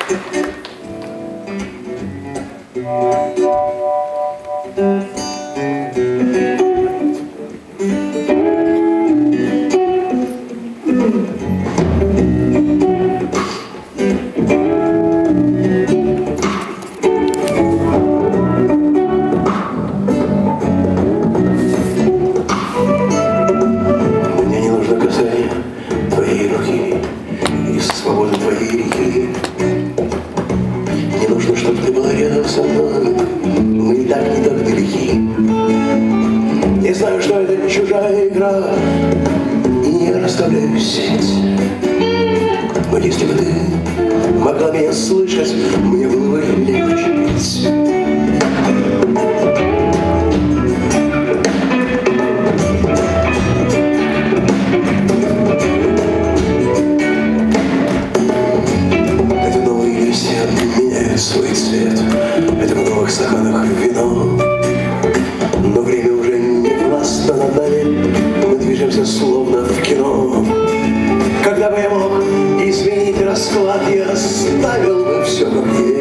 Знаю, что это чужая игра, и не расставляю сеть. Но если бы ты могла меня слышать, мне было бы легче петь. Это новые листья меняют свой цвет, это в новых стаканах вино. Но время уже не властно над нами, мы движемся словно в кино. Когда бы я мог изменить расклад, я оставил бы все как есть.